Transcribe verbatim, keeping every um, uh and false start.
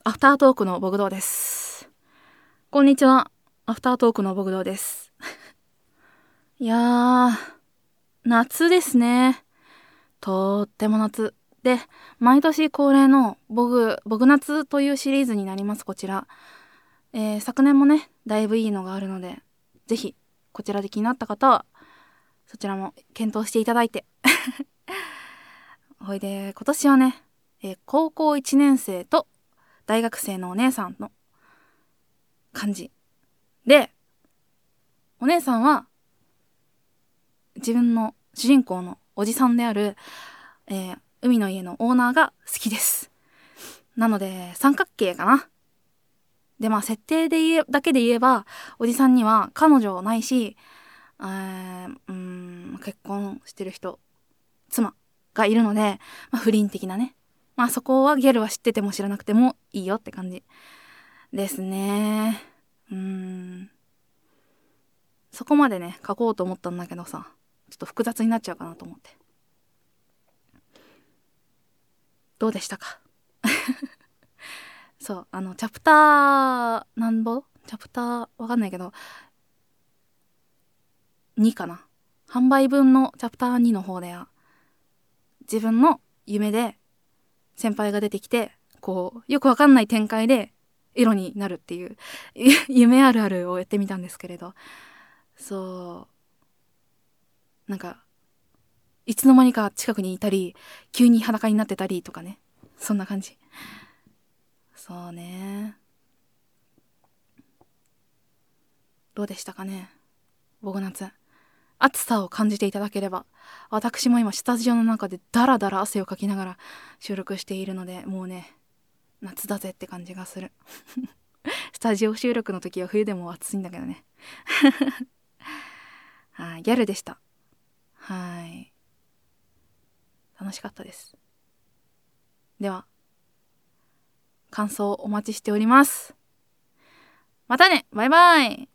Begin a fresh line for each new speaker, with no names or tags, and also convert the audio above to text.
アフタートークのボグドウです。こんにちは。アフタートークのボグドウです。いやー、夏ですね。とーっても夏。で、毎年恒例のボグ、ボグ夏というシリーズになります、こちら。えー、昨年もね、だいぶいいのがあるので、ぜひ、こちらで気になった方は、そちらも検討していただいて。ほいで、今年はね、えー高校いちねん生と大学生のお姉さんの感じで、お姉さんは自分の主人公のおじさんである、えー海の家のオーナーが好きです。なので三角形かな。で、まあ設定で言えだけで言えば、おじさんには彼女ないし、えーうーん結婚してる人、妻がいるので、まあ、不倫的なね、まあそこはギャルは知ってても知らなくてもいいよって感じですね。うーんそこまでね書こうと思ったんだけどさ、ちょっと複雑になっちゃうかなと思って。どうでしたか？そう、あのチャプターなんぼチャプターわかんないけどにかな、販売分のチャプターにの方では、自分の夢で先輩が出てきて、こうよくわかんない展開でエロになるっていう夢あるあるをやってみたんですけれど、そうなんかいつの間にか近くにいたり、急に裸になってたりとかね、そんな感じ。そうね。どうでしたかね、ボグ夏。暑さを感じていただければ。私も今スタジオの中でダラダラ汗をかきながら収録しているので、もうね、夏だぜって感じがする。スタジオ収録の時は冬でも暑いんだけどね。はい、ギャルでした。はい。楽しかったです。では、感想お待ちしております。またね、バイバイ。